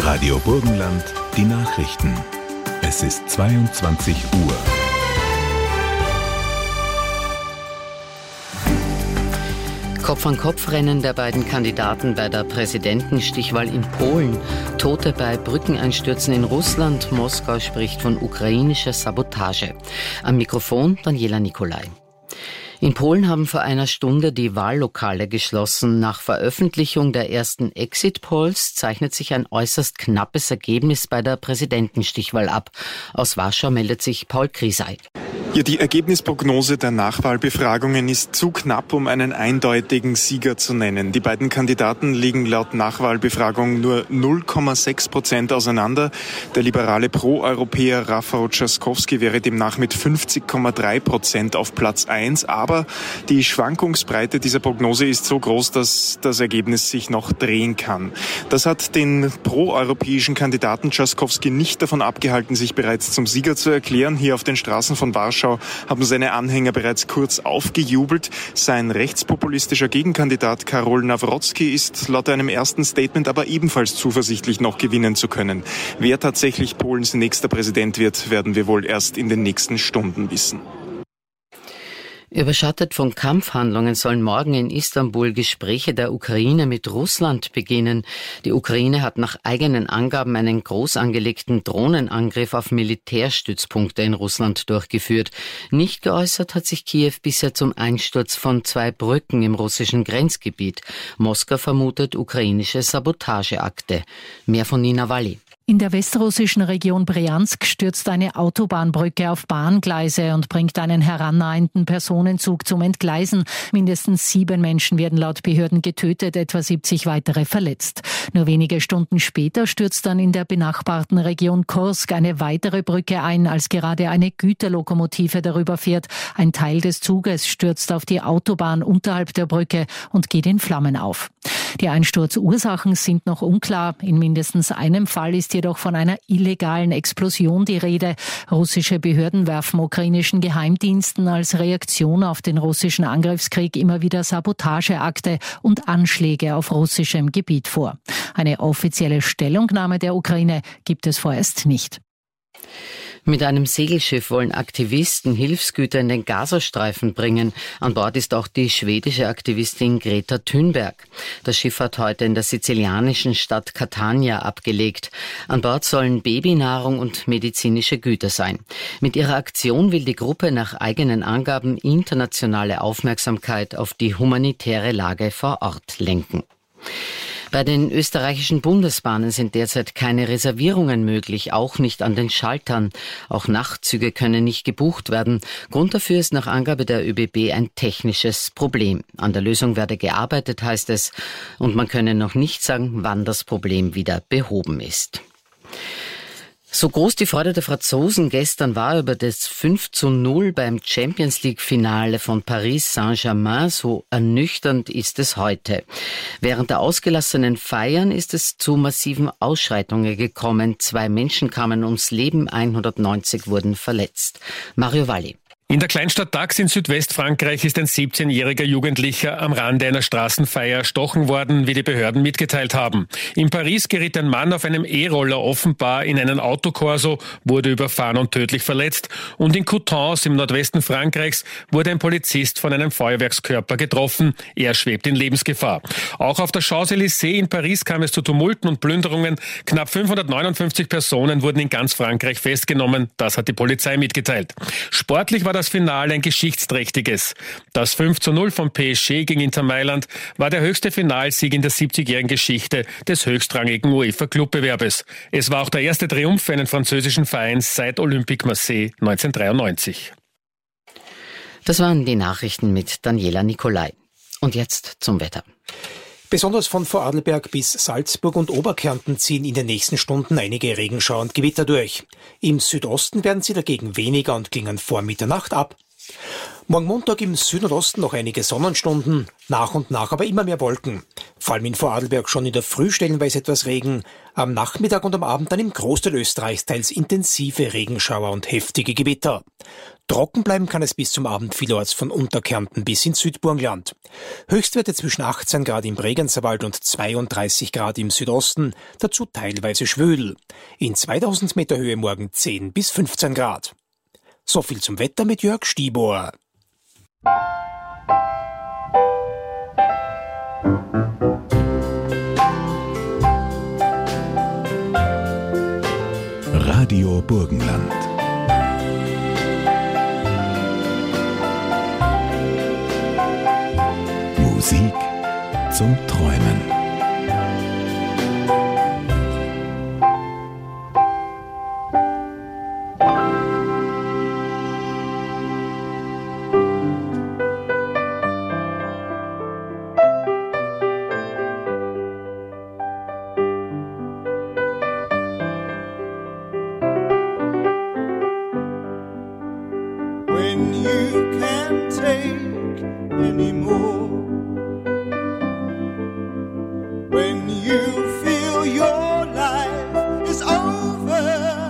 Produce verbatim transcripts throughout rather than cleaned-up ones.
Radio Burgenland, die Nachrichten. Es ist zweiundzwanzig Uhr. Kopf-an-Kopf-Rennen der beiden Kandidaten bei der Präsidentenstichwahl in Polen. Tote bei Brückeneinstürzen in Russland. Moskau spricht von ukrainischer Sabotage. Am Mikrofon Daniela Nicolai. In Polen haben vor einer Stunde die Wahllokale geschlossen. Nach Veröffentlichung der ersten Exit-Polls zeichnet sich ein äußerst knappes Ergebnis bei der Präsidentenstichwahl ab. Aus Warschau meldet sich Paul Krisay. Ja, die Ergebnisprognose der Nachwahlbefragungen ist zu knapp, um einen eindeutigen Sieger zu nennen. Die beiden Kandidaten liegen laut Nachwahlbefragung nur null Komma sechs Prozent auseinander. Der liberale Pro-Europäer Rafał Trzaskowski wäre demnach mit fünfzig Komma drei Prozent auf Platz eins. Aber die Schwankungsbreite dieser Prognose ist so groß, dass das Ergebnis sich noch drehen kann. Das hat den pro-europäischen Kandidaten Trzaskowski nicht davon abgehalten, sich bereits zum Sieger zu erklären. Hier auf den Straßen von Warschau haben seine Anhänger bereits kurz aufgejubelt. Sein rechtspopulistischer Gegenkandidat Karol Nawrocki ist laut einem ersten Statement aber ebenfalls zuversichtlich, noch gewinnen zu können. Wer tatsächlich Polens nächster Präsident wird, werden wir wohl erst in den nächsten Stunden wissen. Überschattet von Kampfhandlungen sollen morgen in Istanbul Gespräche der Ukraine mit Russland beginnen. Die Ukraine hat nach eigenen Angaben einen groß angelegten Drohnenangriff auf Militärstützpunkte in Russland durchgeführt. Nicht geäußert hat sich Kiew bisher zum Einsturz von zwei Brücken im russischen Grenzgebiet. Moskau vermutet ukrainische Sabotageakte. Mehr von Nina Walli. In der westrussischen Region Bryansk stürzt eine Autobahnbrücke auf Bahngleise und bringt einen herannahenden Personenzug zum Entgleisen. Mindestens sieben Menschen werden laut Behörden getötet, etwa siebzig weitere verletzt. Nur wenige Stunden später stürzt dann in der benachbarten Region Kursk eine weitere Brücke ein, als gerade eine Güterlokomotive darüber fährt. Ein Teil des Zuges stürzt auf die Autobahn unterhalb der Brücke und geht in Flammen auf. Die Einsturzursachen sind noch unklar. In mindestens einem Fall ist jedoch von einer illegalen Explosion die Rede. Russische Behörden werfen ukrainischen Geheimdiensten als Reaktion auf den russischen Angriffskrieg immer wieder Sabotageakte und Anschläge auf russischem Gebiet vor. Eine offizielle Stellungnahme der Ukraine gibt es vorerst nicht. Mit einem Segelschiff wollen Aktivisten Hilfsgüter in den Gazastreifen bringen. An Bord ist auch die schwedische Aktivistin Greta Thunberg. Das Schiff hat heute in der sizilianischen Stadt Catania abgelegt. An Bord sollen Babynahrung und medizinische Güter sein. Mit ihrer Aktion will die Gruppe nach eigenen Angaben internationale Aufmerksamkeit auf die humanitäre Lage vor Ort lenken. Bei den österreichischen Bundesbahnen sind derzeit keine Reservierungen möglich, auch nicht an den Schaltern. Auch Nachtzüge können nicht gebucht werden. Grund dafür ist nach Angabe der ÖBB ein technisches Problem. An der Lösung werde gearbeitet, heißt es, und man könne noch nicht sagen, wann das Problem wieder behoben ist. So groß die Freude der Franzosen gestern war über das fünf zu null beim Champions-League-Finale von Paris Saint-Germain, so ernüchternd ist es heute. Während der ausgelassenen Feiern ist es zu massiven Ausschreitungen gekommen. Zwei Menschen kamen ums Leben, hundertneunzig wurden verletzt. Mario Valli. In der Kleinstadt Dax in Südwestfrankreich ist ein siebzehnjähriger Jugendlicher am Rande einer Straßenfeier erstochen worden, wie die Behörden mitgeteilt haben. In Paris geriet ein Mann auf einem E-Roller offenbar in einen Autokorso, wurde überfahren und tödlich verletzt. Und in Coutances im Nordwesten Frankreichs wurde ein Polizist von einem Feuerwerkskörper getroffen. Er schwebt in Lebensgefahr. Auch auf der Champs-Élysées in Paris kam es zu Tumulten und Plünderungen. Knapp fünfhundertneunundfünfzig Personen wurden in ganz Frankreich festgenommen. Das hat die Polizei mitgeteilt. Sportlich war das Finale ein geschichtsträchtiges. Das fünf zu null von P S G gegen Inter Mailand war der höchste Finalsieg in der siebzigjährigen Geschichte des höchstrangigen UEFA-Clubbewerbes. Es war auch der erste Triumph für einen französischen Verein seit Olympique Marseille neunzehnhundertdreiundneunzig. Das waren die Nachrichten mit Daniela Nicolai. Und jetzt zum Wetter. Besonders von Vorarlberg bis Salzburg und Oberkärnten ziehen in den nächsten Stunden einige Regenschauer und Gewitter durch. Im Südosten werden sie dagegen weniger und klingen vor Mitternacht ab. Morgen Montag im Süden und Osten noch einige Sonnenstunden, nach und nach aber immer mehr Wolken. Vor allem in Vorarlberg schon in der Früh stellenweise etwas Regen. Am Nachmittag und am Abend dann im Großteil Österreichs teils intensive Regenschauer und heftige Gewitter. Trocken bleiben kann es bis zum Abend vielerorts von Unterkärnten bis ins Südburgenland. Höchstwerte zwischen achtzehn Grad im Bregenzerwald und zweiunddreißig Grad im Südosten, dazu teilweise schwül. In zweitausend Meter Höhe morgen zehn bis fünfzehn Grad. So viel zum Wetter mit Jörg Stibor. Radio Burgenland. Musik zum Träumen. When you can't take anymore, when you feel your life is over,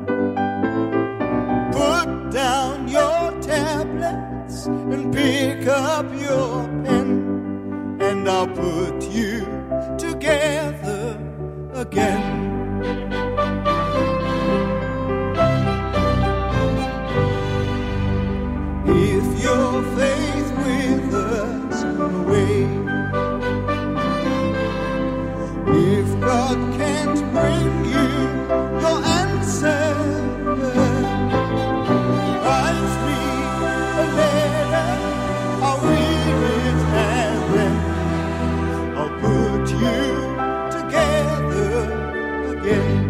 put down your tablets and pick up your pen, and I'll put you together again. If your faith withers away, if God can't bring you your answer, write me a letter, I'll read it and then I'll put you together again.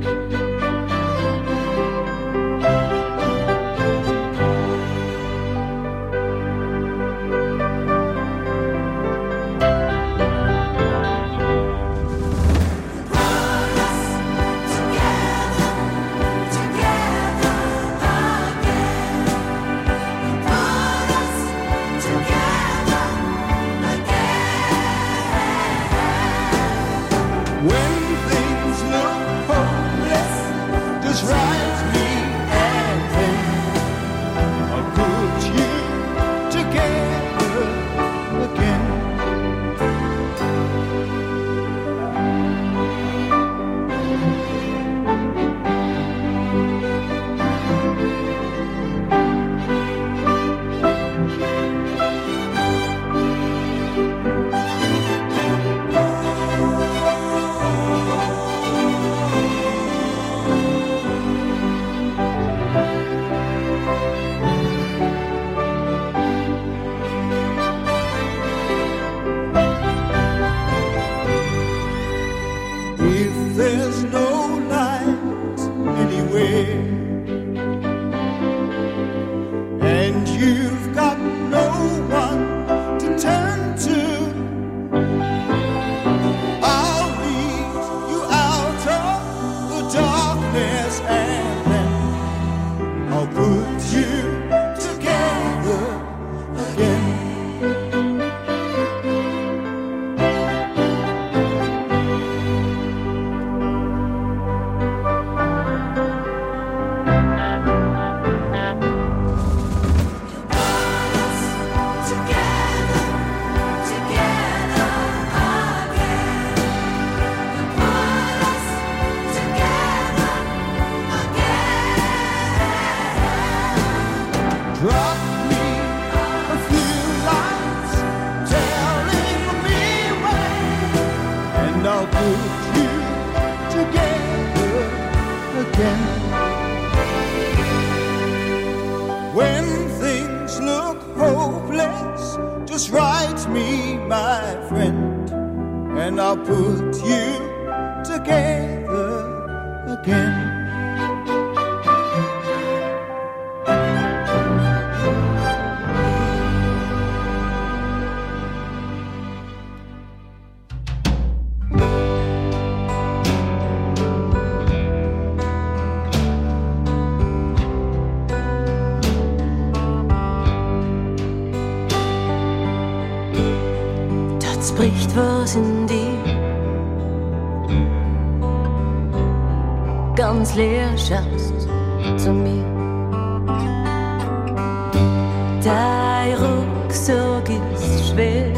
There's no light anywhere, and you've got no one to turn to, I'll lead you out of the darkness, and then I'll put you together again. Drop me a few lines telling me why, and I'll put you together again. When things look hopeless, just write me, my friend, and I'll put you together again. Bricht was in dir, ganz leer schaust zu mir. Dein Rucksack ist schwer,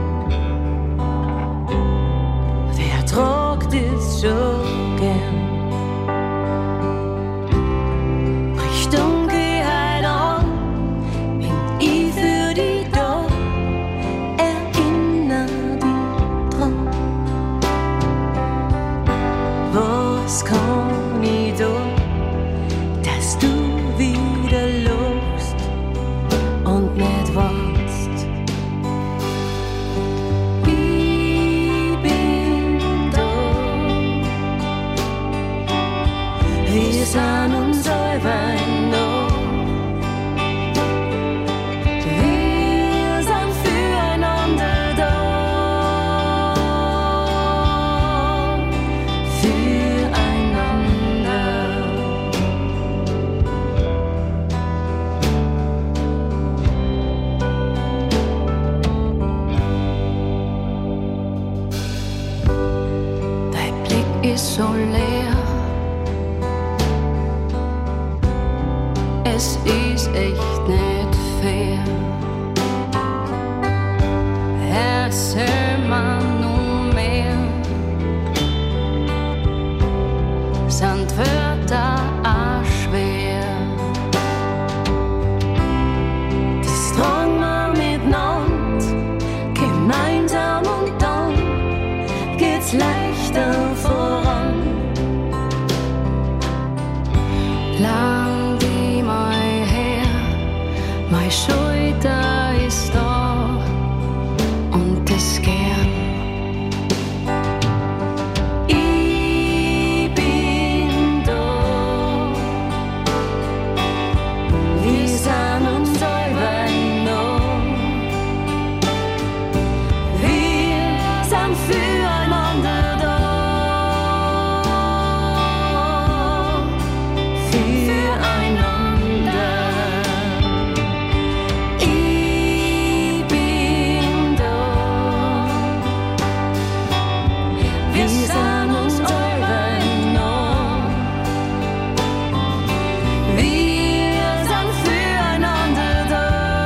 wer tragt es schon gern? Richtung geh halt an, bin ich für dich da, erinner dich dran. Was kann ich tun, dass du wieder lachst und nicht warst? Ich bin da, wir sind uns selber noch. Wir sind füreinander da, füreinander. Dein Blick ist so leer, es ist echt nicht fair. Erzähl mir nur mehr, sind Wörter auch schwer. Das tragen wir miteinander, gemeinsam und dann geht's leichter voran. Lang die mal her, meine Schulter ist da und das gern. Ich bin da, wir sind uns selber noch. Wir sind füreinander da, füreinander. Ich bin da, wir sind uns selber noch. Wir sind füreinander da,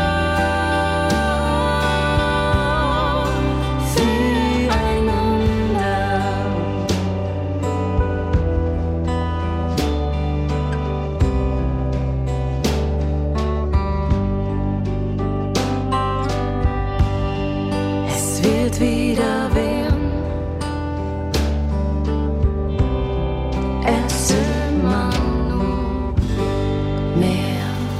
füreinander. Es wird wieder werden, erzähl mir nur mehr.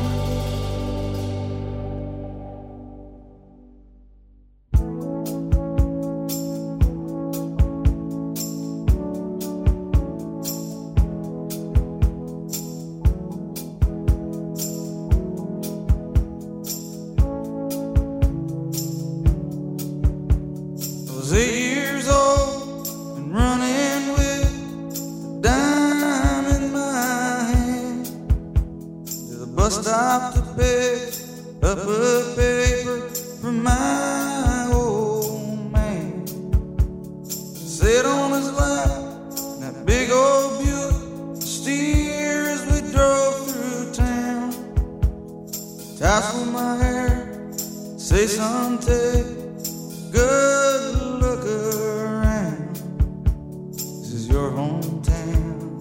I was eight years old and running with a dime in my hand to the bus stop to pick up a paper from my old man. Sit on his lap in that big old Buick, steer as we drove through town. Tassel my hair, say something. Good look around. This is your hometown.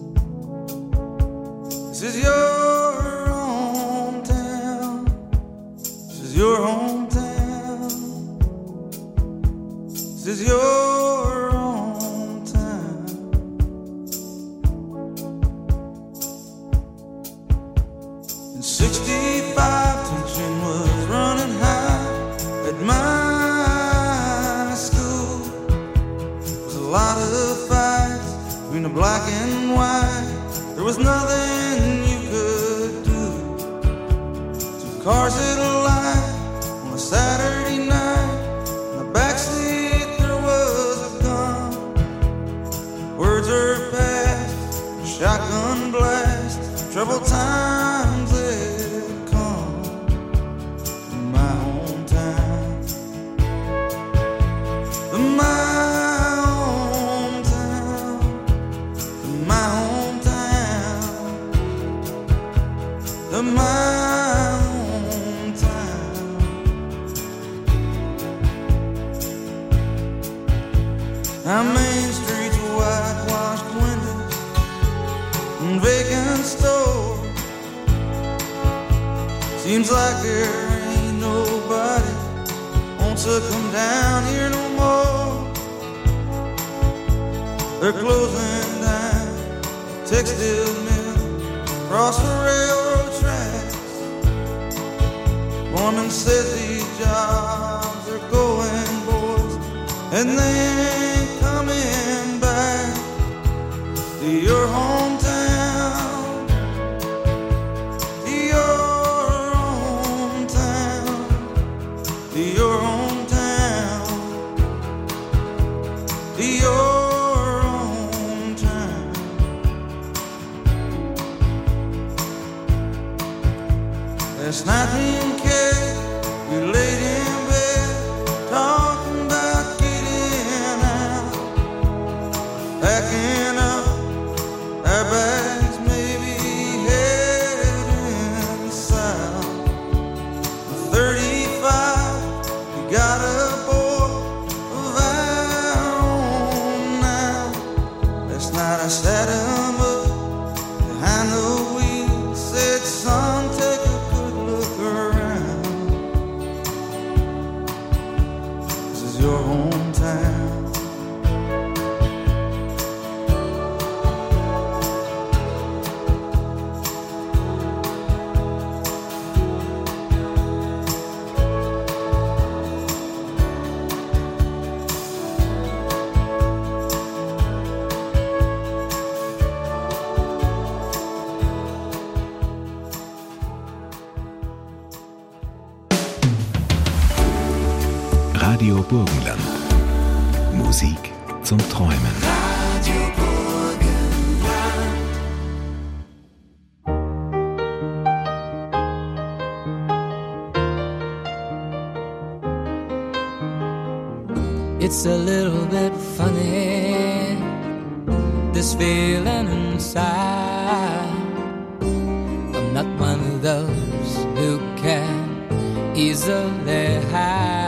This is your hometown. This is your hometown. This is your hometown. In sixty-five, tension was running high at my a lot of fights between the black and white. There was nothing you could do. Two cars at a light on a Saturday night. In the backseat there was a gun. Words are past, shotgun blast. Troubled times had come in my hometown. In my hometown, in my hometown. to my hometown. Our main streets, whitewashed windows and vacant stores. Seems like there ain't nobody wants to come down here no more. They're closing down textile mill across the railroad tracks. Foreman says these jobs are going, boys, and they ain't coming back to your hometown, to your hometown, to your hometown, to your last night me and Kay, we laid in bed, talking about getting out, packing up our bags, maybe heading south. thirty-five, we got a boy of our own now. Last night I sat him up behind the wheel, said, son, take a your hometown. Radio Burgenland. Musik zum Träumen. Radio Burgenland. It's a little bit funny, this feeling inside. I'm not one of those who can easily hide.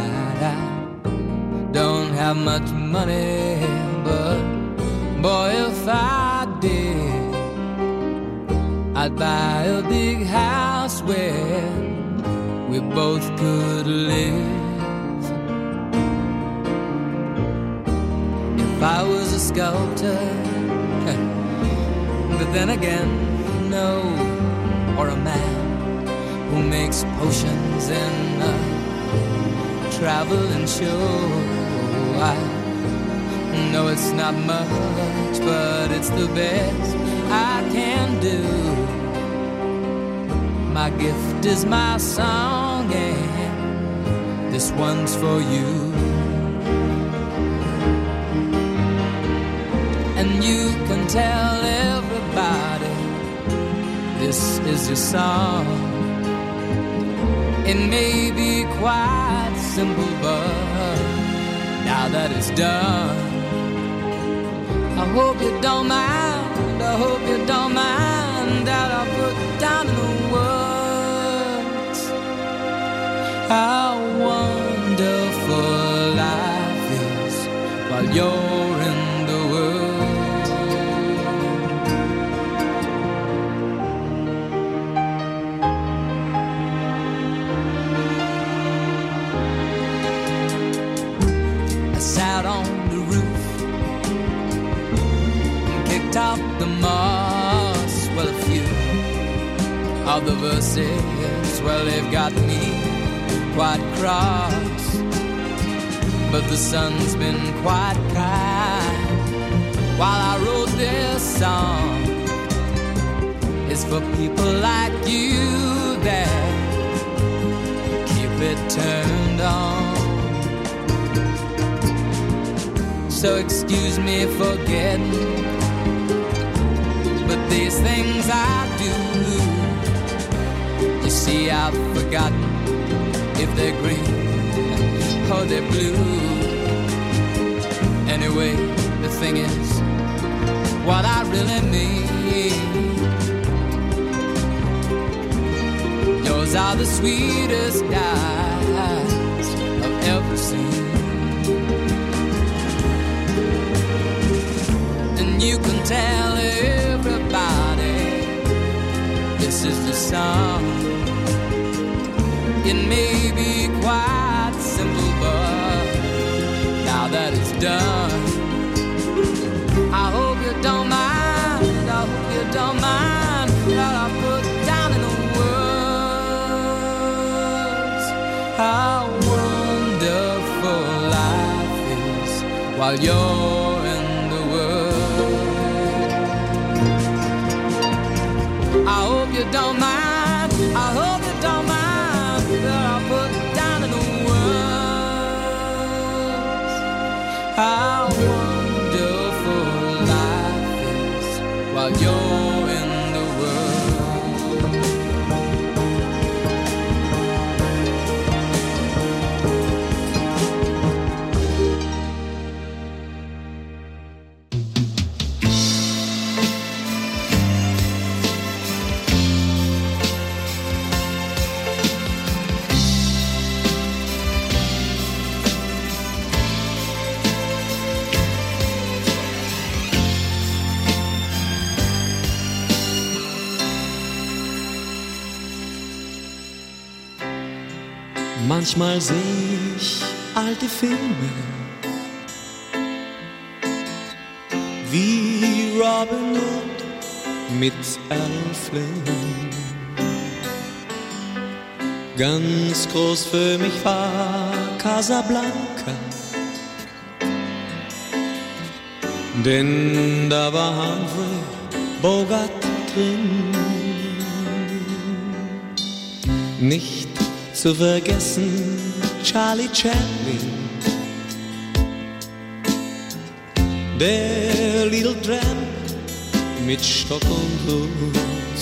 Don't have much money, but boy, if I did, I'd buy a big house where we both could live. If I was a sculptor, but then again, no, or a man who makes potions in a traveling show. I know it's not much, but it's the best I can do. My gift is my song, and this one's for you. And you can tell everybody this is your song. It may be quite simple, but now that it's done, I hope you don't mind, I hope you don't mind that I put down in the words how wonderful life is while you're in the world. I sat on the roof and kicked out the moss. Well, a few of the verses, well, they've got me quite cross, but the sun's been quite kind while I wrote this song. It's for people like you that keep it turned on. So excuse me for getting, but these things I do, you see, I've forgotten if they're green or they're blue. Anyway, the thing is, what I really mean, Those are the sweetest eyes I've ever seen. And you can tell everybody this is the song. It may be quite simple, but now that it's done, I hope you don't mind, I hope you don't mind that I put down in the words how wonderful life is while you're in the world. I hope you don't mind, I hope you don't mind that I put down in the words how wonderful life is while you're in the world. Manchmal seh ich alte Filme wie Robin Hood mit Errol Flynn. Ganz groß für mich war Casablanca, denn da war Humphrey Bogart drin. Nicht zu vergessen Charlie Chaplin, der Little Tramp mit Stock und Hut,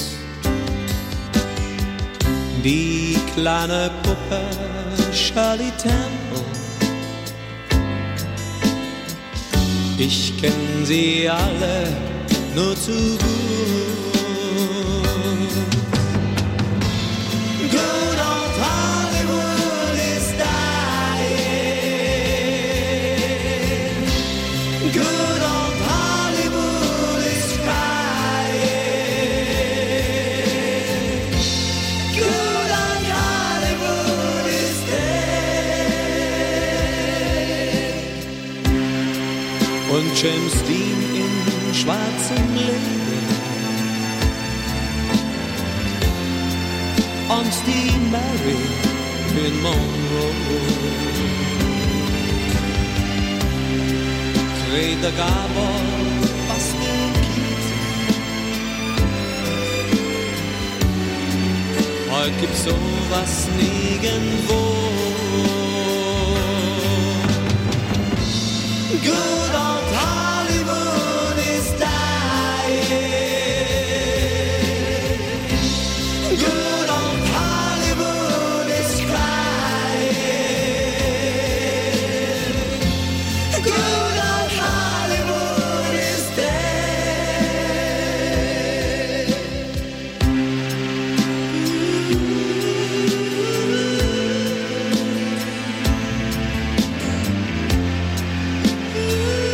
die kleine Puppe Shirley Temple. Ich kenn sie alle nur zu gut. Good old Hollywood is dying. Good old Hollywood is crying. Good old Hollywood is dead. Und James Dean in schwarzem Leder und die Marilyn Monroe. Greta Garbo, Buster Keaton. Heute gibt's sowas nirgendwo. Good old Hollywood is dying. Good old Hollywood is crying. Good old Hollywood is dead. Ooh.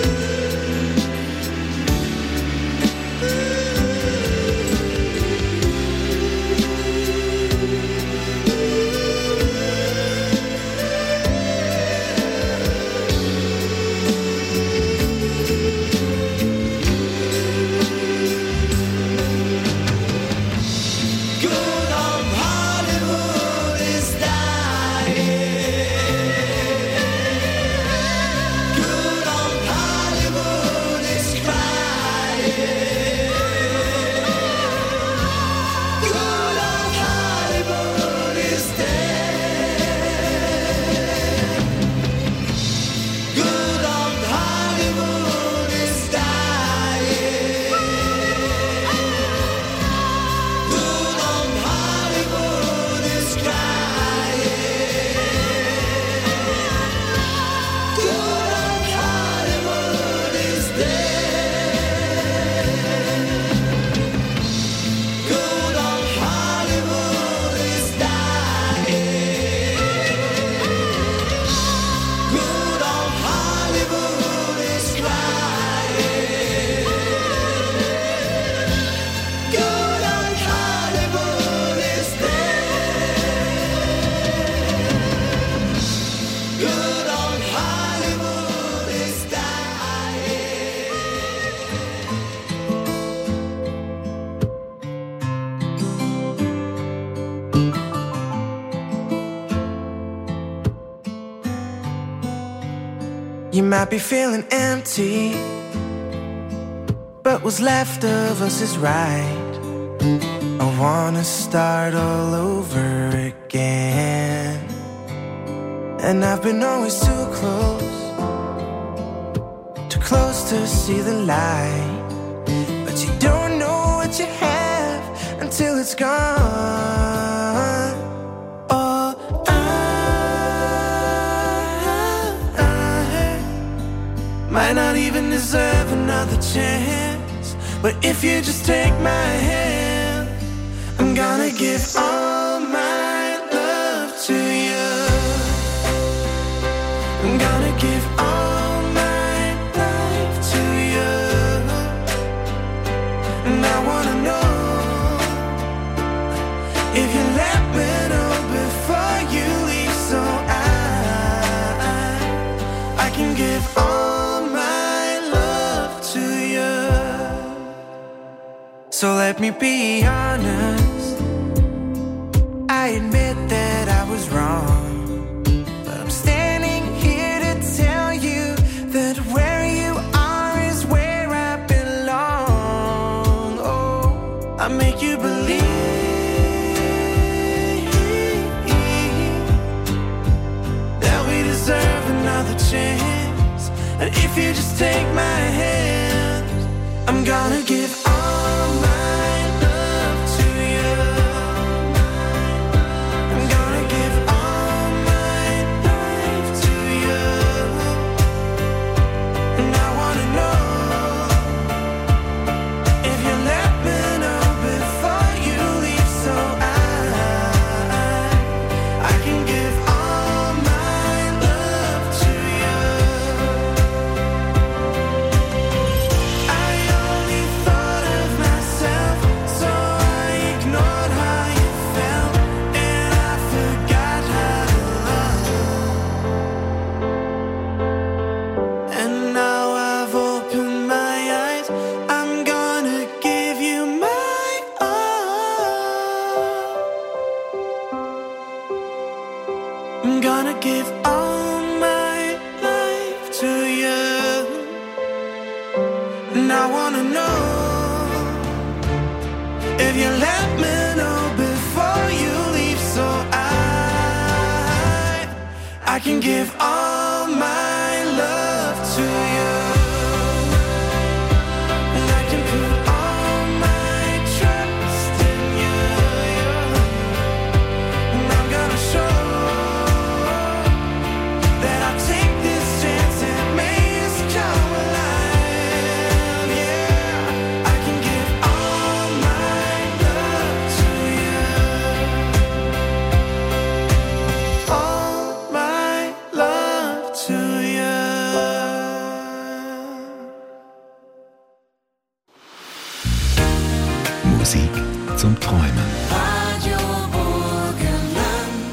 You might be feeling empty, but what's left of us is right. I wanna start all over again. And I've been always too close, too close to see the light. But you don't know what you have until it's gone. Oh, I, I might not even deserve another chance, but if you just take my hand, I'm gonna give all my love to you. I'm gonna give all my life to you. And I wanna know if you let me know before you leave, so I, I can give all my love to you. So let me be honest, I admit that I was wrong. Where you are is where I belong. Oh, I make you believe that we deserve another chance. And if you just take my hand, I'm gonna give all my love to you. I'm gonna give all my life to you. And I wanna know if you let me know before you leave, so I, I can give all my love to you. I only thought of myself, so I ignored how you felt, and I forgot how to love. And now I've opened my eyes, I'm gonna give you my all. I'm gonna give all my life to you. And I wanna know if you let me know before you leave, so I, I can give all my love to you. And I can put all my trust in you. And I'm gonna show that I'll take this chance and make us come alive. Yeah, I can give all my love to you. All my love to you. Musik zum Träumen. Radio Burgenland.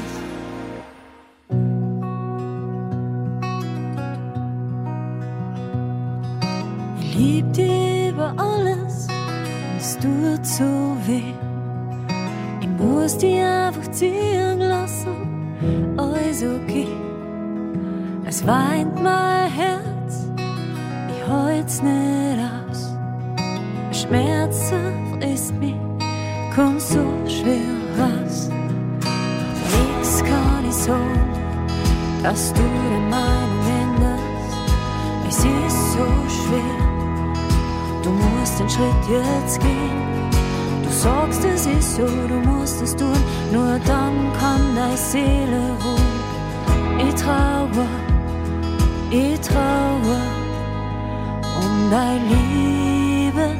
Ich lieb dich über alles, es tut so weh. Ich muss dich einfach ziehen lassen, alles okay. Es weint mein Herz, ich halt's nicht aus. Schmerzen frisst mich, komm so schwer raus. Nix kann ich sagen, dass du deine Meinung änderst. Es ist so schwer, du musst den Schritt jetzt gehen. Du sagst, es ist so, du musst es tun, nur dann kann deine Seele ruhen. Ich traue, ich traue um deine Liebe.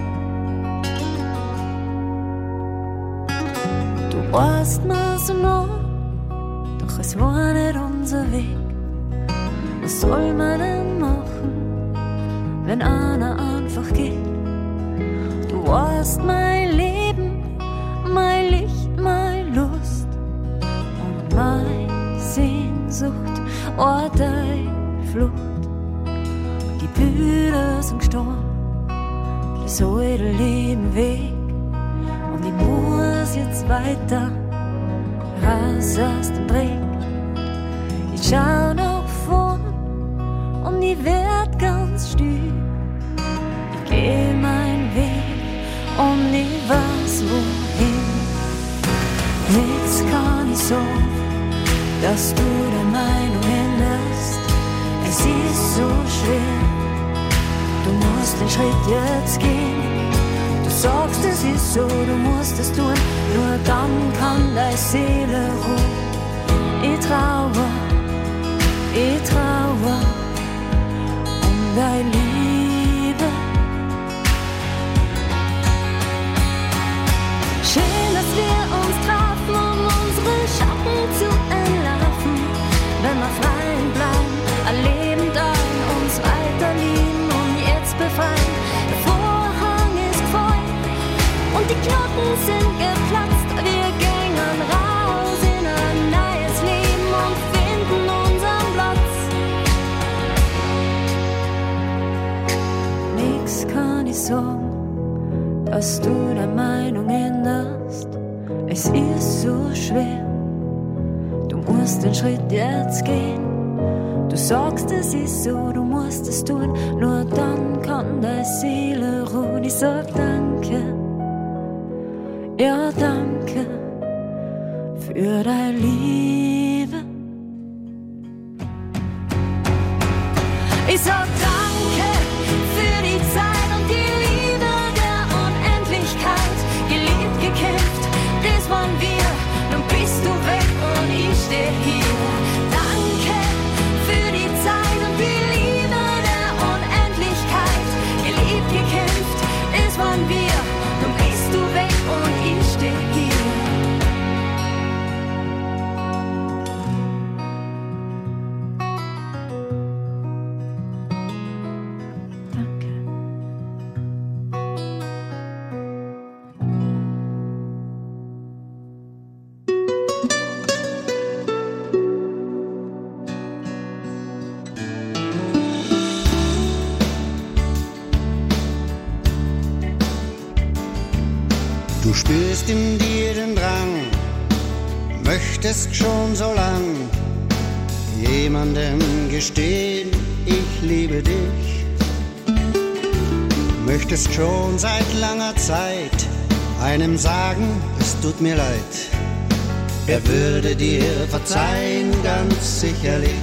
Du warst mir so nah, doch es war nicht unser Weg. Was soll man denn machen, wenn einer einfach geht? Du warst mein Leben, mein Licht, meine Lust und meine Sehnsucht, oh deine Flucht. Die Bilder sind gestorben, das alte Leben weg, und ich muss jetzt weiter raus aus dem Dreck. Ich schau nach vorn und ich werd ganz still. Ich geh mein Weg und ich weiß wohin. Nichts kann ich sagen, dass du deine Meinung änderst. Es ist so schwer, du musst den Schritt jetzt gehen. Du sagst, es ist so, du musst es tun, nur dann kann deine Seele ruhen. Ich trauer, ich trauer um deine Liebe. Schön, dass wir uns trafen, um unsere Schatten zu entlarven. Wenn wir freien bleiben, ein Leben dein, uns weiter lieben und jetzt befreien. Der Vorhang ist voll und die Knoten sind geplatzt. Wir gehen raus in ein neues Leben und finden unseren Platz. Nix kann ich sagen, dass du deine Meinung änderst. Es ist so schwer, du musst den Schritt jetzt gehen. Du sagst, es ist so, du musst es tun, nur dann kann deine Seele ruhen. Ich sag danke, ja danke für deine Liebe. Ich sag danke für die Zeit und die Liebe der Unendlichkeit. Geliebt, gekämpft, das waren wir, nun bist du weg und ich steh hier. Danke für die Zeit und die Liebe der Unendlichkeit. Geliebt, gekämpft, das waren wir, nun bist du weg und ich steh hier. Du spürst in dir den Drang, möchtest schon so lang jemandem gestehen, ich liebe dich. Möchtest schon seit langer Zeit einem sagen, es tut mir leid. Er würde dir verzeihen, ganz sicherlich.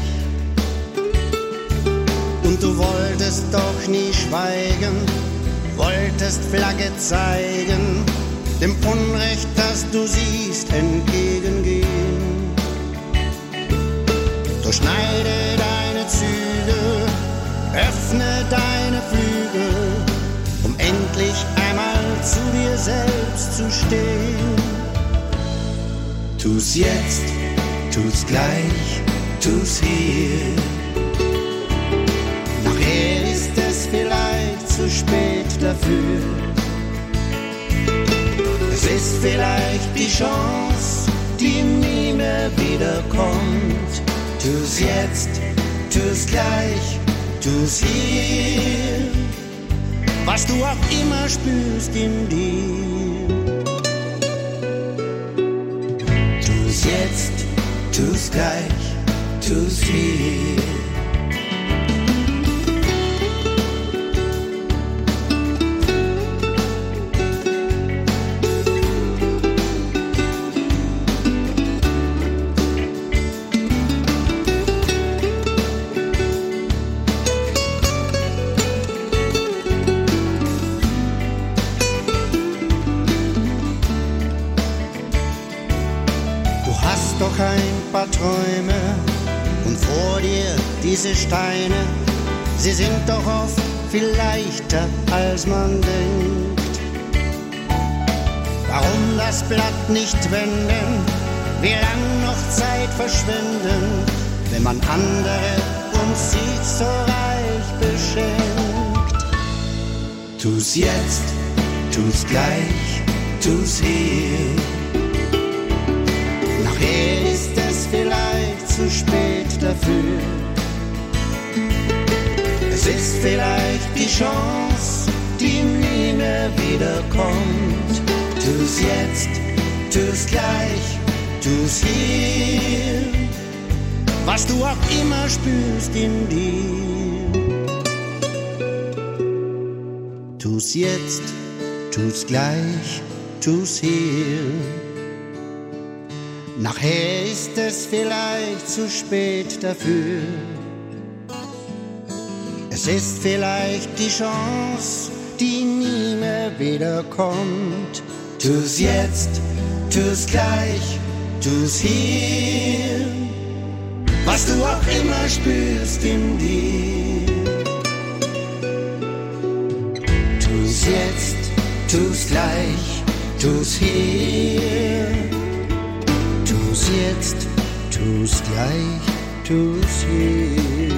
Und du wolltest doch nie schweigen, wolltest Flagge zeigen, dem Unrecht, das du siehst, entgegengehen. Durchschneide deine Züge, öffne deine Flügel, um endlich einmal zu dir selbst zu stehen. Tu's jetzt, tu's gleich, tu's hier. Nachher ist es vielleicht zu spät dafür. Es ist vielleicht die Chance, die nie mehr wiederkommt. Tu's jetzt, tu's gleich, tu's hier. Was du auch immer spürst in dir. Tu's jetzt, tu's gleich, tu's hier. Doch ein paar Träume und vor dir diese Steine, sie sind doch oft viel leichter als man denkt. Warum das Blatt nicht wenden, wie lang noch Zeit verschwenden, wenn man andere uns sieht so reich beschenkt. Tu's jetzt, tu's gleich, tu's hier. Nachher ist es vielleicht zu spät dafür. Es ist vielleicht die Chance, die nie mehr wiederkommt. Tu's jetzt, tu's gleich, tu's hier. Was du auch immer spürst in dir. tu's jetzt, tu's gleich, tu's hier. Nachher ist es vielleicht zu spät dafür. Es ist vielleicht die Chance, die nie mehr wiederkommt. Tu's jetzt, tu's gleich, tu's hier. Was du auch immer spürst in dir. Tu's jetzt, tu's gleich, tu's hier. Tu's jetzt, tu's gleich, tu's hier.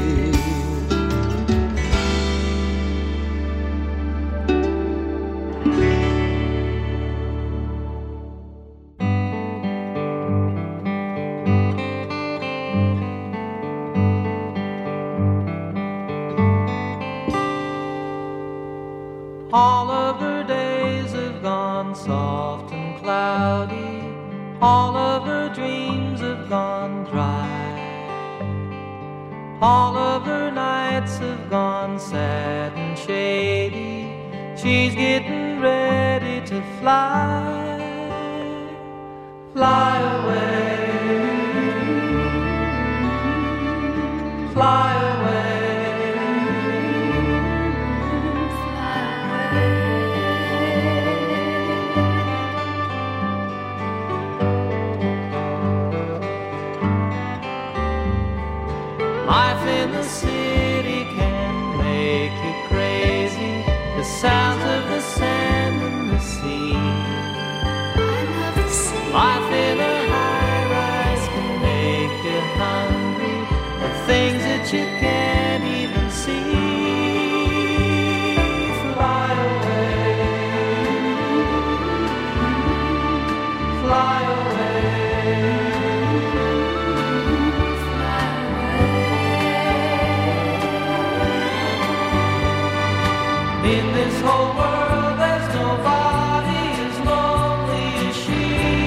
All of her days have gone soft and cloudy. All of her dreams have gone dry. All of her nights have gone sad and shady. She's getting ready to fly. Fly away. Fly away. Life in the city can make you crazy. The sounds of the sand and the sea. Life in a high-rise can make you hungry. The things that you can't even see. Fly away. Fly away. In this whole world there's nobody as lonely as she.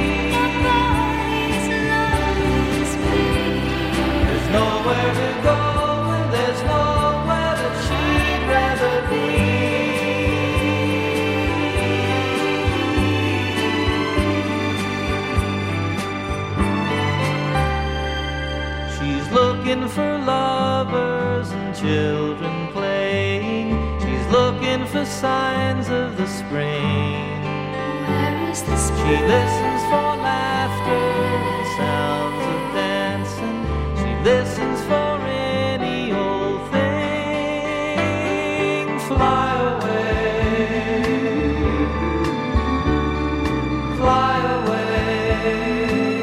There's nowhere to go and there's nowhere that she'd rather be. She's looking for lovers and children playing. Looking for signs of the spring. Where is the spring? She listens for laughter and sounds of dancing. She listens for any old thing. Fly away. Fly away.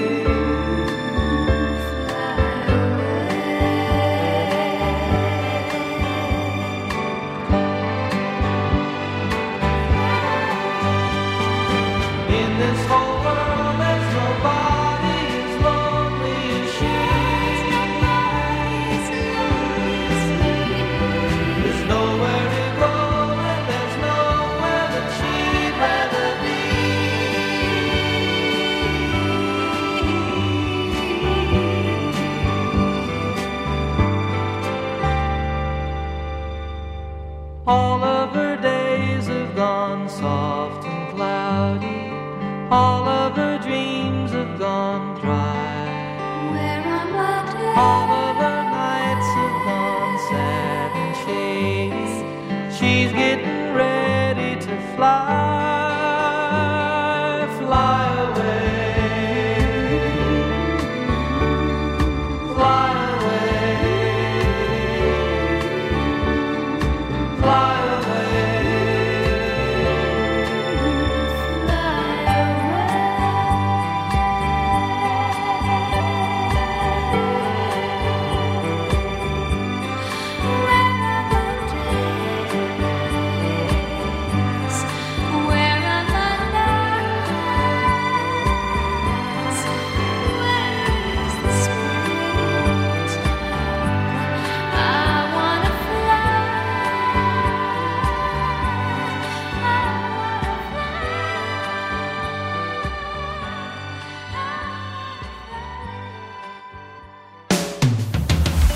All of her days have gone soft and cloudy. All of her dreams have gone dry. Where are my days? All of her nights have gone sad and shady. She's getting ready to fly. Fly away. Fly away. Fly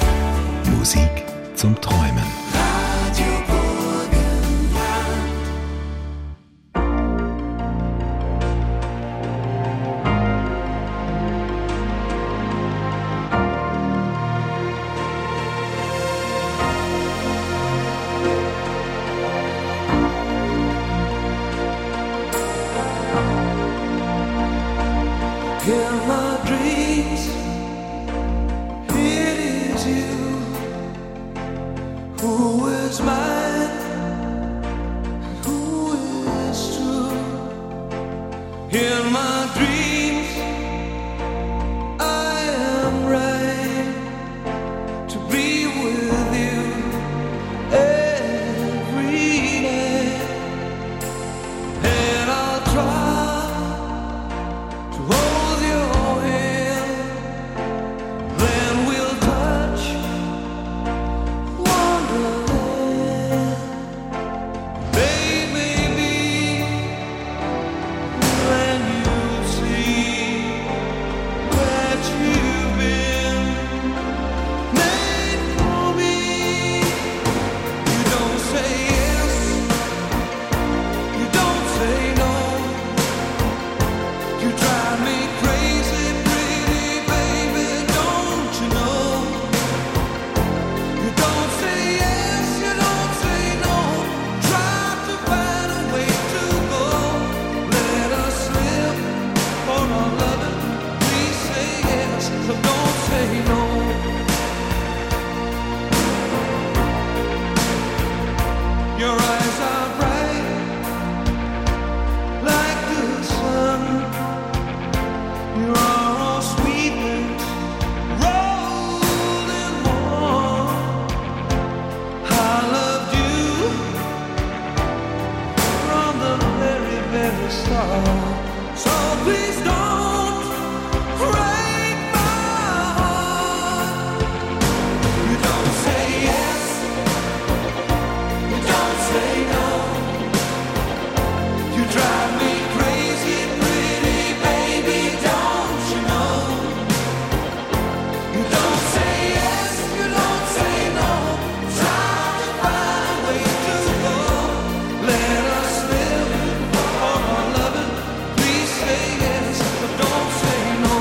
Musik zum Träumen. Radio Burgenland. in my dreams, it is you who is mine, who is true. In my dreams, I am right to be with you every day, and I'll try to hold your hand, then we'll touch wonderland. Baby, when you see that you've been made for me, you don't say yes, you don't say no, you drive me crazy, pretty baby, don't you know? You don't say yes, you don't say no, try to find a way to go. Let us live for our loving, please say yes, so don't say no. Your eyes are bright like the sun. You are all sweetness, rolling warm. I loved you from the very, very start. So please don't break my heart. You don't say yes, you don't say no, you drive me crazy, pretty baby, don't you know? You don't say yes, you don't say no, try to find a way to go. Let us live for our loving, please say yes, but don't say no.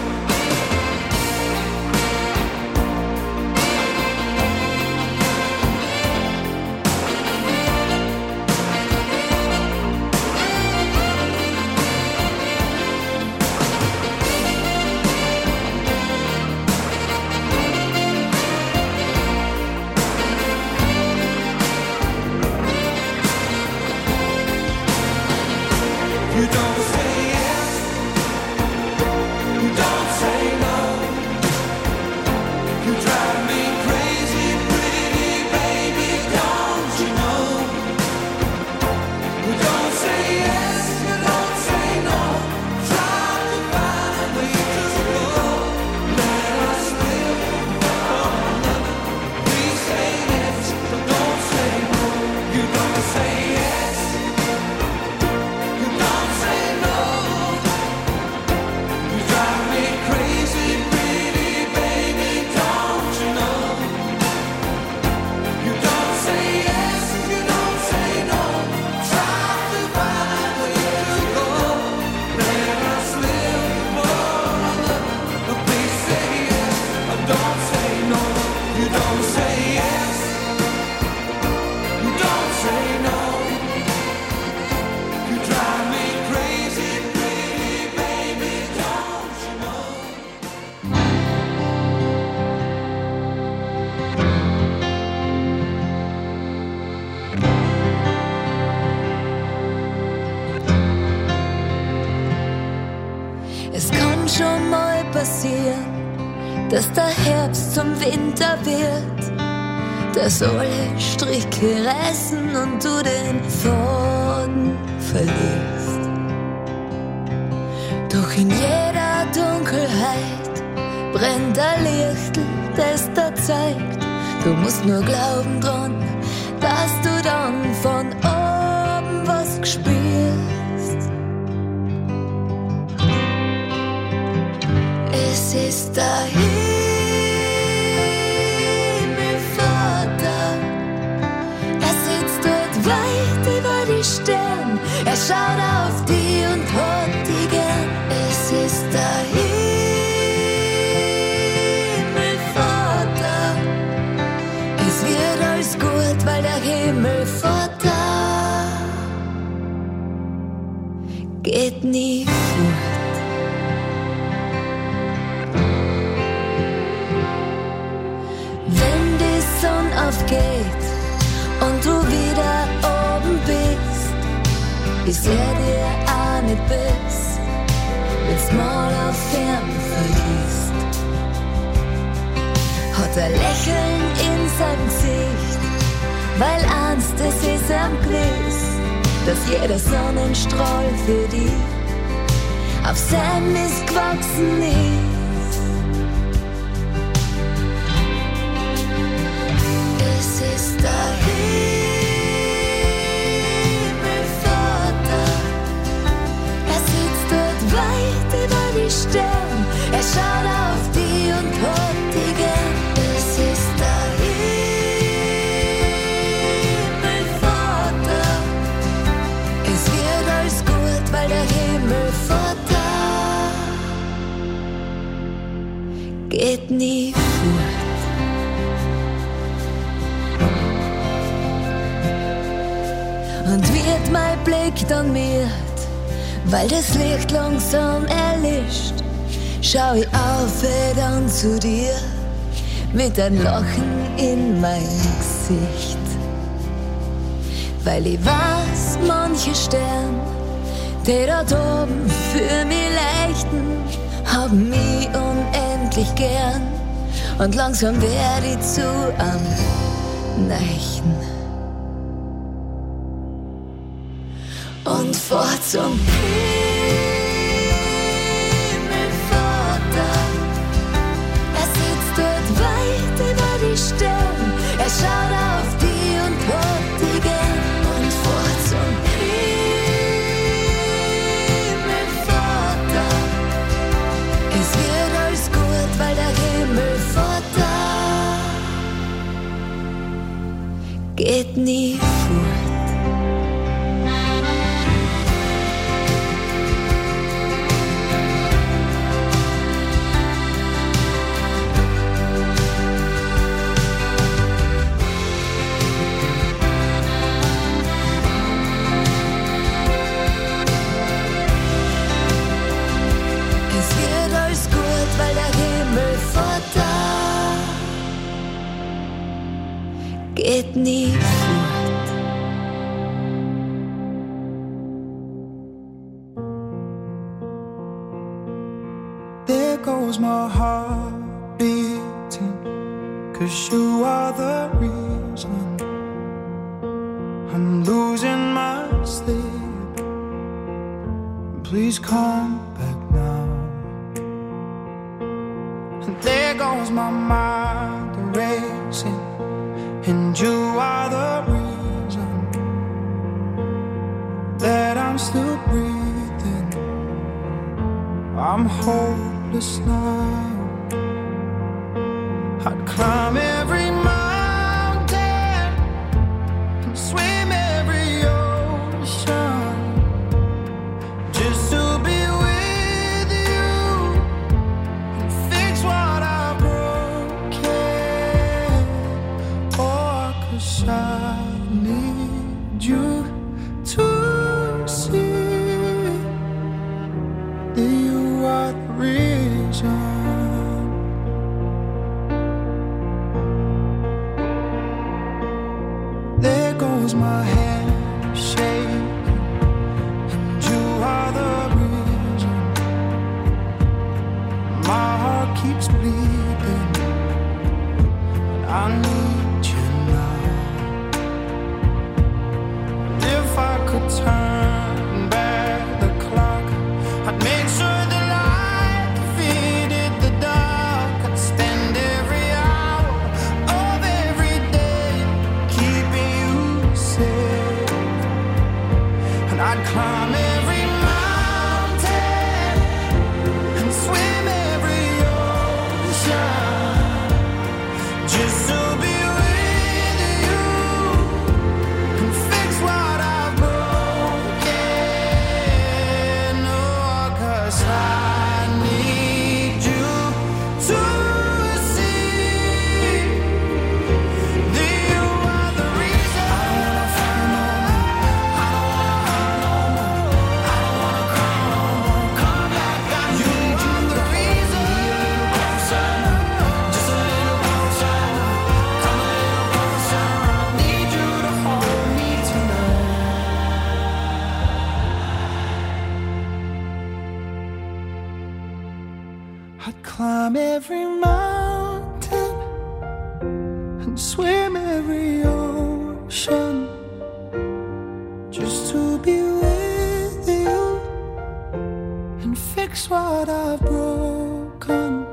You don't say yes, you don't say no, you drive me crazy, pretty baby, don't you know? You don't say yes, you don't say no, try to find a way to go. Let us live for our loving, please say yes, but don't say no. You don't say yes, you don't say no, you drive me crazy, pretty baby, don't you know? You don't say yes, you don't say no, try to find a way to go. Let us live for our love, but please say yes, or don't say no. You don't say yes, you don't say no, you drive me crazy, pretty baby, don't you know? Es kann schon mal passieren, dass der Herbst zum Winter wird, dass alle Stricke reißen und du den Faden verlierst. Doch in jeder Dunkelheit brennt ein Lichtl, das da zeigt, du musst nur glauben dran, dass du dann von oben was gespürst. Es ist der Himmelvater, er sitzt dort weit über die Sterne, er schaut auf die und hat die gern. Es ist der Himmelvater, es wird alles gut, weil der Himmelvater geht nie fort. Ich seh dir auch nicht bis, wenn's mal auf fern vergisst. Hat ein Lächeln in seinem Gesicht, weil eins, das ist am gewiss, dass jeder Sonnenstrahl für dich auf sein Mist gewachsen ist. Es ist der Himmelvater, er sitzt dort weit über die Sterne, er schaut auf die und hat die gern. Es ist der Himmelvater, es wird alles gut, weil der Himmelvater geht nie fort. Und wird mein Blick dann miert, weil das Licht langsam erlischt, schau ich auf dann zu dir mit einem Lachen in mein Gesicht. Weil ich weiß, manche Sterne, die dort oben für mich leuchten, haben mich unendlich gern. Und langsam werde ich zu am Neichen. Und fort zum Himmelvater, er sitzt dort weit über die Sterne, er schaut auf die und hat die gern. Und fort zum Himmelvater, es wird alles gut, weil der Himmelvater geht nie fort. Weil der Himmelvater geht nie fort. There goes my heart beating, 'cause you are the reason I'm losing my sleep. Please come back now. There goes my mind racing, and you are the reason that I'm still breathing. I'm hopeless now. I'd climb every mountain and swim every ocean just to be with you. Fix what I broke, oh, 'cause I need you to see that you are the reason. I'd climb every mountain and swim every ocean just to be with you and fix what I've broken.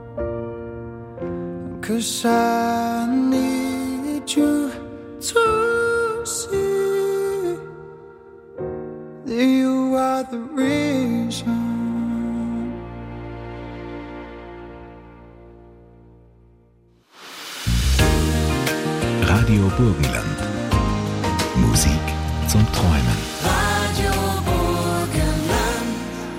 'Cause I need you to see that you are the reason. Radio Burgenland. Musik zum Träumen. Radio Burgenland.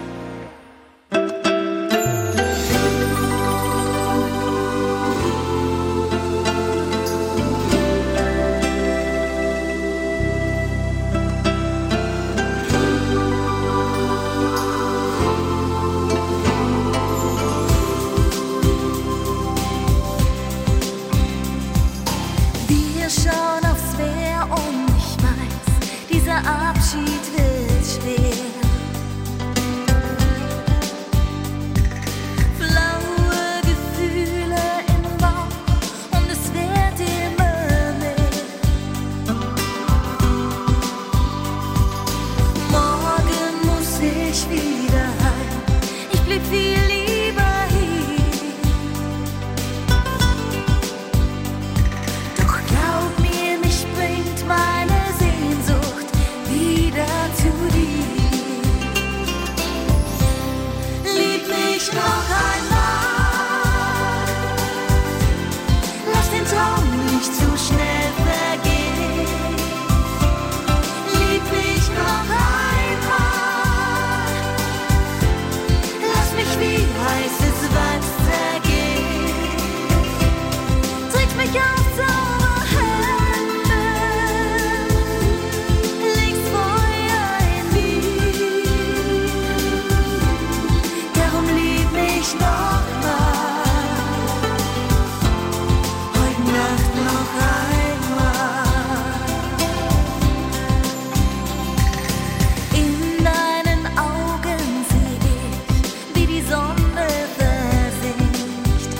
Wir schauen aufs Meer und ich weiß, dieser Abschied wird schwer. Blaue Gefühle im Bauch und es wird immer mehr. Morgen muss ich wieder heim, ich blieb viel lieber hier. Doch glaub mir, mich bringt meine Sehnsucht wieder zu dir. Lieb mich noch einmal, lass den Traum nicht zu schnell vergehen. Lieb mich noch einmal, lass mich wie heißes Wasser gehen. Trägst mich auf Zauberhände, legst Feuer in mir. Darum lieb mich noch mal, heute Nacht noch einmal. In deinen Augen seh ich, wie die Sonne versinkt.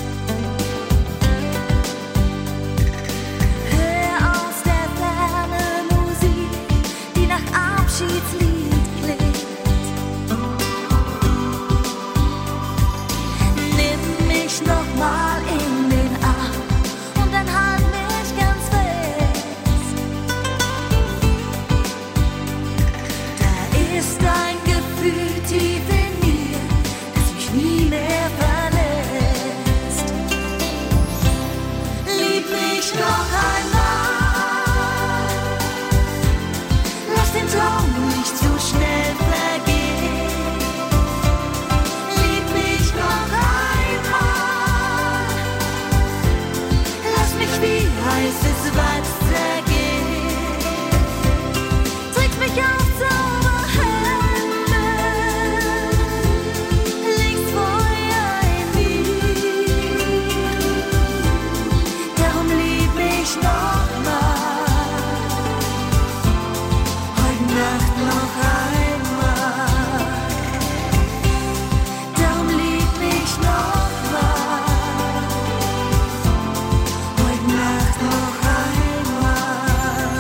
Hör aus der Ferne Musik, die nach Abschiedslied klingt. Nimm mich noch mal in den Arm und dann halt mich ganz fest. Da ist ein Gefühl tief in mir, das mich nie mehr verlässt. Lieb mich noch einmal, lass den Traum nicht zu schnell vergehen. Lieb mich noch einmal, lass mich wie heißes Wasser gehen. Trägst mich auf Zauberhände, legst Feuer in mir. Darum lieb mich noch mal, heute Nacht noch einmal. Darum lieb mich noch mal, heute Nacht noch einmal.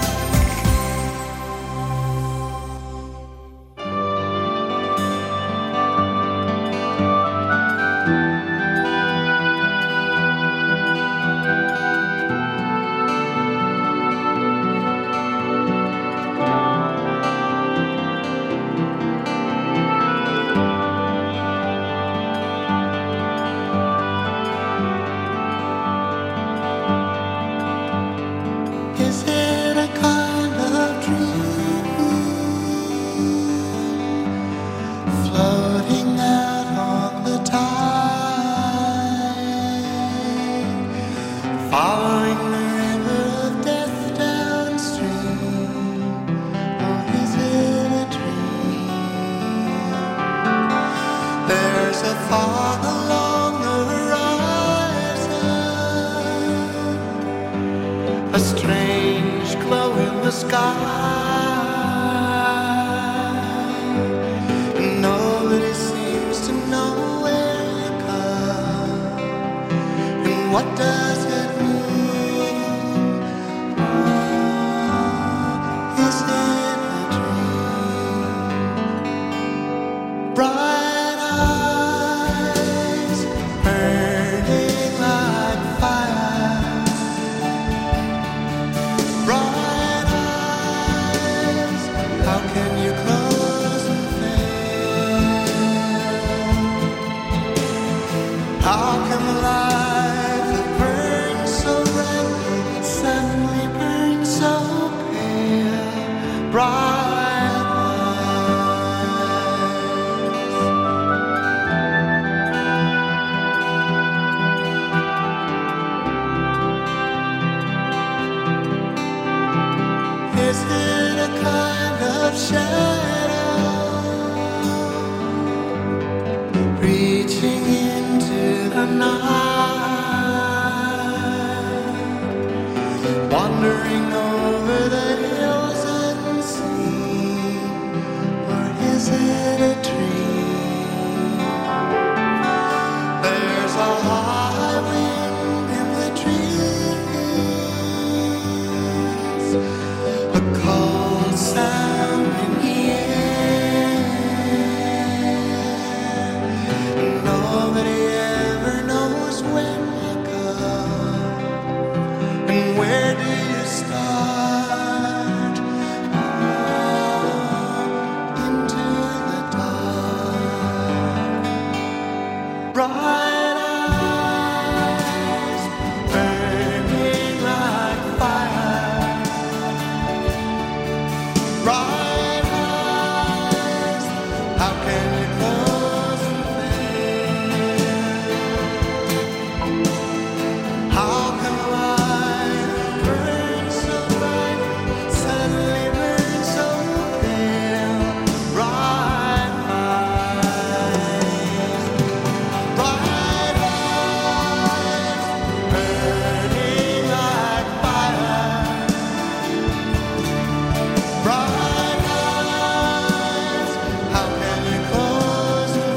Is it a kind of dream floating out on the tide, following the river of death downstream? Or is it a dream? There's a fog along the horizon, a strange glow in the sky. Nobody seems to know where you're What does it mean? Oh, is it a dream? Bright eyes burning like fire. Bright eyes, how can you close and fail? How can the light that burns so brightly suddenly burn so pale? Bright Is it a kind of shadow reaching into the night, wandering over the hills and sea, or is it a dream? There's a high wind in the trees, a cold sound in the air. Nobody ever knows when you come and where do you start. Oh, into the dark. Bright eyes burning like fire. Bright eyes, how can you close and fail? How can the light that burns so bright suddenly burn so pale? Bright eyes, bright eyes, burning like fire. Bright eyes, how can you close and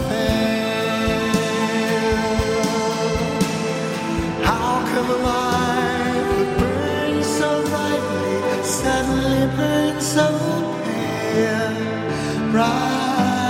fail? How can the light that burns so brightly suddenly burn so pale? Bright eyes.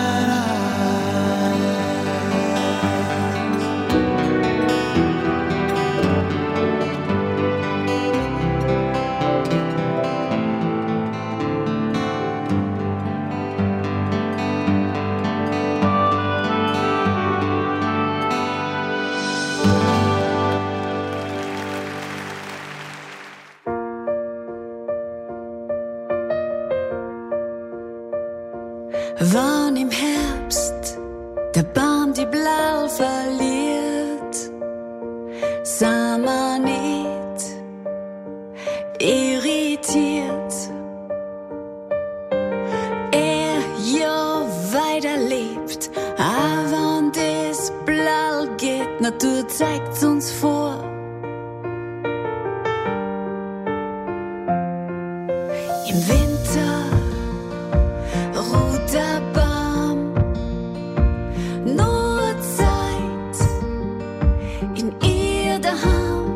Wann im Herbst der Baum die Blau verliert, sah man nicht irritiert. Er ja weiterlebt, aber wenn das Blau geht, Natur zeigt's uns vor. Im Winter ruht der Baum, nur Zeit in ihr daheim.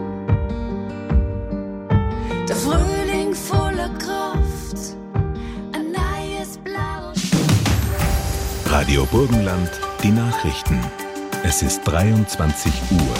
Der Frühling voller Kraft, ein neues Blau. Radio Burgenland, die Nachrichten. Es ist dreiundzwanzig Uhr.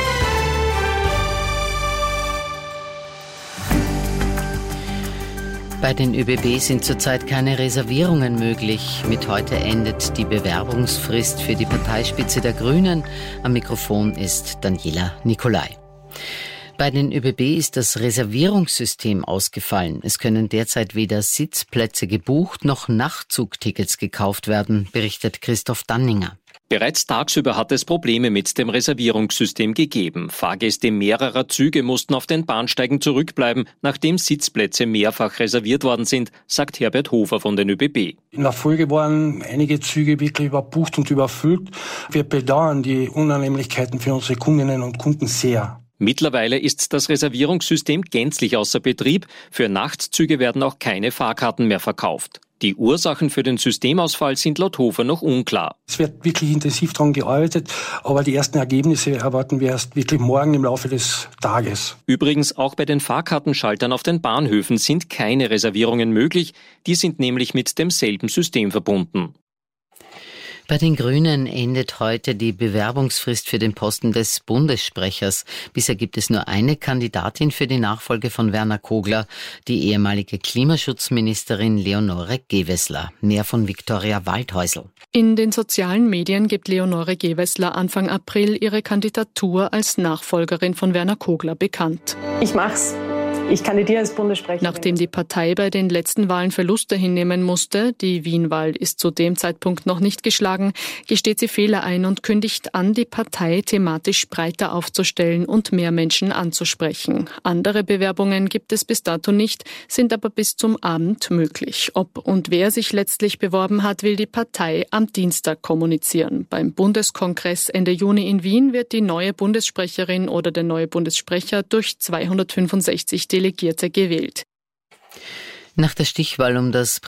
Bei den ÖBB sind zurzeit keine Reservierungen möglich. Mit heute endet die Bewerbungsfrist für die Parteispitze der Grünen. Am Mikrofon ist Daniela Nicolai. Bei den ÖBB ist das Reservierungssystem ausgefallen. Es können derzeit weder Sitzplätze gebucht noch Nachtzugtickets gekauft werden, berichtet Christoph Danninger. Bereits tagsüber hat es Probleme mit dem Reservierungssystem gegeben. Fahrgäste mehrerer Züge mussten auf den Bahnsteigen zurückbleiben, nachdem Sitzplätze mehrfach reserviert worden sind, sagt Herbert Hofer von den ÖBB. In der Folge waren einige Züge wirklich überbucht und überfüllt. Wir bedauern die Unannehmlichkeiten für unsere Kundinnen und Kunden sehr. Mittlerweile ist das Reservierungssystem gänzlich außer Betrieb. Für Nachtzüge werden auch keine Fahrkarten mehr verkauft. Die Ursachen für den Systemausfall sind laut Hofer noch unklar. Es wird wirklich intensiv daran gearbeitet, aber die ersten Ergebnisse erwarten wir erst wirklich morgen im Laufe des Tages. Übrigens, auch bei den Fahrkartenschaltern auf den Bahnhöfen sind keine Reservierungen möglich. Die sind nämlich mit demselben System verbunden. Bei den Grünen endet heute die Bewerbungsfrist für den Posten des Bundessprechers. Bisher gibt es nur eine Kandidatin für die Nachfolge von Werner Kogler, die ehemalige Klimaschutzministerin Leonore Gewessler. Mehr von Viktoria Waldhäusl. In den sozialen Medien gibt Leonore Gewessler Anfang April ihre Kandidatur als Nachfolgerin von Werner Kogler bekannt. Ich mach's. Ich kandidiere als Bundessprecherin. Nachdem die Partei bei den letzten Wahlen Verluste hinnehmen musste, die Wien-Wahl ist zu dem Zeitpunkt noch nicht geschlagen, gesteht sie Fehler ein und kündigt an, die Partei thematisch breiter aufzustellen und mehr Menschen anzusprechen. Andere Bewerbungen gibt es bis dato nicht, sind aber bis zum Abend möglich. Ob und wer sich letztlich beworben hat, will die Partei am Dienstag kommunizieren. Beim Bundeskongress Ende Juni in Wien wird die neue Bundessprecherin oder der neue Bundessprecher durch zweihundertfünfundsechzig Delegierte gewählt. Nach der Stichwahl um das